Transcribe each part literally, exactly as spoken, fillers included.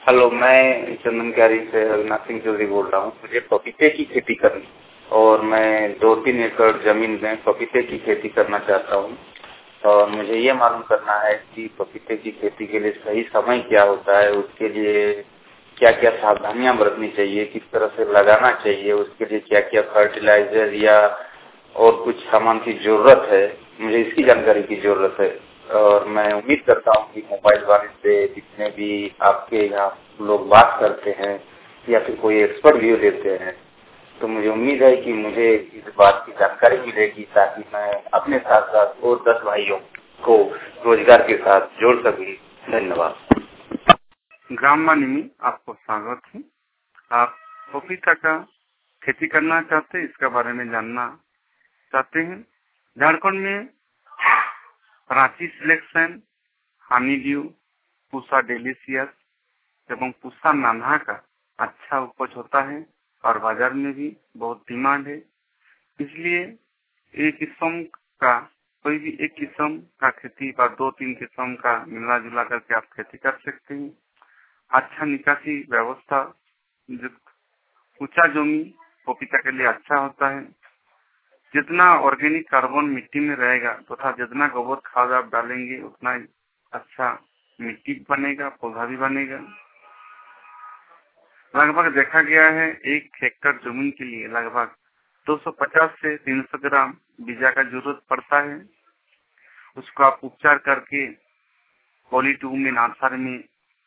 Hello, मैं चंदनकारी से रघुनाथ सिंह चौधरी बोल रहा हूँ। मुझे पपीते की खेती करनी और मैं दो तीन एकड़ जमीन में पपीते की खेती करना चाहता हूँ और मुझे ये मालूम करना है कि पपीते की खेती के लिए सही समय क्या होता है, उसके लिए क्या क्या सावधानियां बरतनी चाहिए, किस तरह से लगाना चाहिए, उसके लिए क्या क्या फर्टिलाइजर या और कुछ सामान की जरूरत है, मुझे इसकी जानकारी की जरूरत है। और मैं उम्मीद करता हूँ कि मोबाइल वाले से जितने भी आपके यहाँ लोग बात करते हैं या फिर कोई एक्सपर्ट व्यू देते हैं, तो मुझे उम्मीद है कि मुझे इस बात की जानकारी मिलेगी ताकि मैं अपने साथ साथ और दस भाइयों को रोजगार के साथ जोड़ सकूं। धन्यवाद। ग्राम वाणी में आपको स्वागत है। आप पपीता का खेती करना चाहते हैं, इसके बारे में जानना चाहते हैं। झारखंड में Ranchi selection, honey dew, Pusa delicious एवं पूसा नान्हा का अच्छा उपज होता है और बाजार में भी बहुत डिमांड है। इसलिए एक किस्म का कोई भी एक किस्म का खेती पर दो तीन किस्म का मिला जुला करके आप खेती कर सकते हैं। अच्छा निकासी व्यवस्था, ऊंचा जमी पपीता के लिए अच्छा होता है। जितना ऑर्गेनिक कार्बन मिट्टी में रहेगा तथा तो जितना गोबर खाद आप डालेंगे उतना अच्छा मिट्टी बनेगा, पौधा भी बनेगा। लगभग देखा गया है एक हेक्टेयर जमीन के लिए लगभग दो सौ पचास से तीन सौ ग्राम बीजा का जरूरत पड़ता है। उसको आप उपचार करके पॉलीट्यूब में नर्सरी में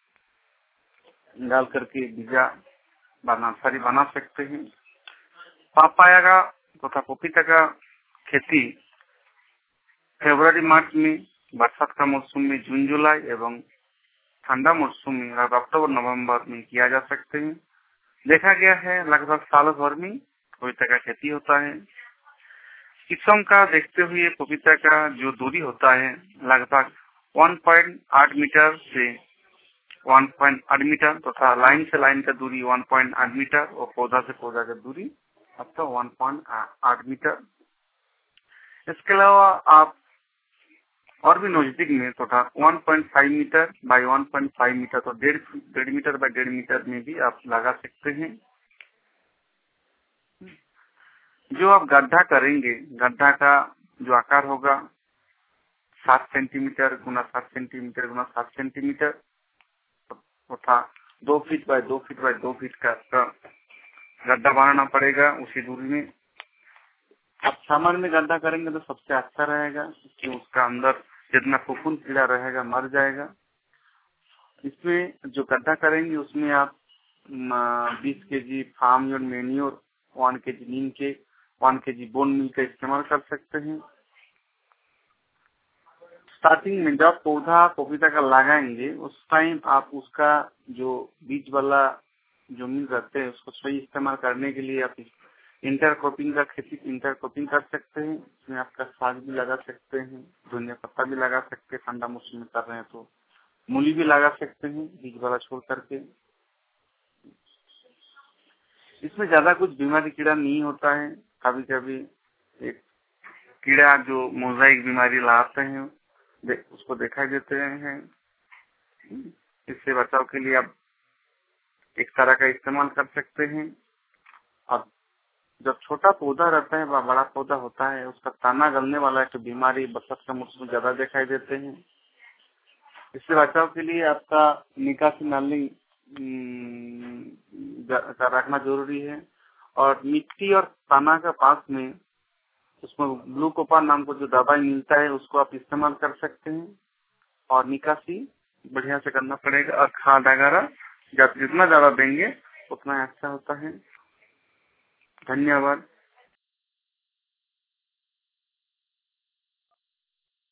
डाल करके बीजा नर्सरी बना सकते हैं। पापाया का तथा पपीता का खेती फरवरी मार्च में, बरसात का मौसम में जून जुलाई एवं ठंडा मौसम में अक्टूबर नवंबर में किया जा सकते हैं। देखा गया है लगभग साल भर में पपीता का खेती होता है। किस्म का देखते हुए पपीता का जो दूरी होता है लगभग एक पॉइंट आठ मीटर से एक पॉइंट आठ मीटर तथा तो लाइन से लाइन का दूरी एक पॉइंट आठ मीटर और पौधा से पौधा का दूरी अब तो एक पॉइंट आठ मीटर। इसके अलावा आप और भी नजदीक में तथा तो एक पॉइंट पाँच मीटर बाय एक पॉइंट पाँच मीटर तो डेढ़ डेढ़ मीटर बाय डेढ़ मीटर में भी आप लगा सकते हैं। जो आप गड्ढा करेंगे, गड्ढा का जो आकार होगा सात सेंटीमीटर गुना सात सेंटीमीटर गुना सात सेंटीमीटर तथा दो फीट बाय दो फीट बाय दो फीट का गड्ढा बनाना पड़ेगा। उसी दूरी में आप सामान्य में गड्ढा करेंगे तो सबसे अच्छा रहेगा कि उसका अंदर जितना फफूंद कीड़ा रहेगा मर जाएगा। इसमें जो गड्ढा करेंगे उसमें आप बीस KG farm yard manure, one K G नीम के, वन के जी बोन मिल का इस्तेमाल कर सकते हैं। स्टार्टिंग में जब पौधा पपीता का लगाएंगे उस टाइम आप उसका जो बीज वाला जो मिल रहते हैं उसको सही इस्तेमाल करने के लिए आप इंटरक्रॉपिंग का खेती इंटरक्रॉपिंग कर सकते हैं। इसमें आपका साग भी लगा सकते हैं, धनिया पत्ता भी लगा सकते हैं। ठंडा मौसम में कर रहे हैं तो मूली भी लगा सकते हैं बीज वाला छोड़ करके। इसमें ज्यादा कुछ बीमारी कीड़ा नहीं होता है। कभी कभी एक कीड़ा जो मोजाइक बीमारी लाते हैं दे, उसको दिखाई देते हैं। इससे बचाव के लिए आप एक तरह का इस्तेमाल कर सकते हैं। और जब छोटा पौधा रहता है वह बड़ा पौधा होता है उसका तना गलने वाला एक बीमारी बरसात के मौसम में ज्यादा दिखाई देते हैं। इससे बचाव के लिए आपका निकासी नाली रखना जरूरी है और मिट्टी और तना के पास में उसमें ग्लूकोपार नाम को जो दवाई मिलता है उसको आप इस्तेमाल कर सकते हैं और निकासी बढ़िया से करना पड़ेगा। और खाद वगैरह जब जितना ज्यादा देंगे उतना अच्छा होता है। धन्यवाद।